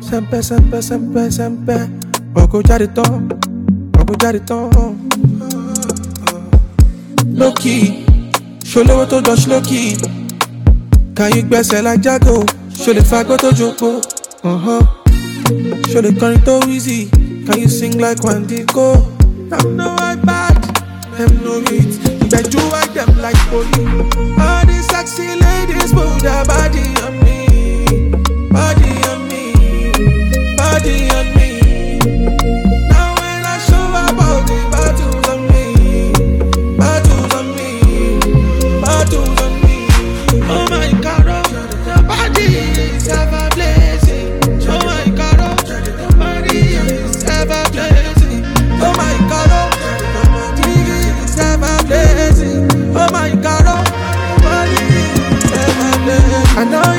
Sempre, sempre, sempre, sempre. Oko jari ton. Low key. Show le to dodge low key. Can you gbẹ́sẹ̀ like Jago? Show le fagbọ́ tó jókòó. Show le kọrin tó easy. Can you sing like Wandigo? Them know I bad. Them know it. Bet you like them like police. All these sexy ladies put their body on me. Body on me. Body on me. Now when I show up all the battles on me. Battles on me. Battles on me. Oh my God, your body is ever blazing. Oh my God, your body is ever blazing. Oh my God, your body is ever blazing. Oh my God, your body is ever blazing. I know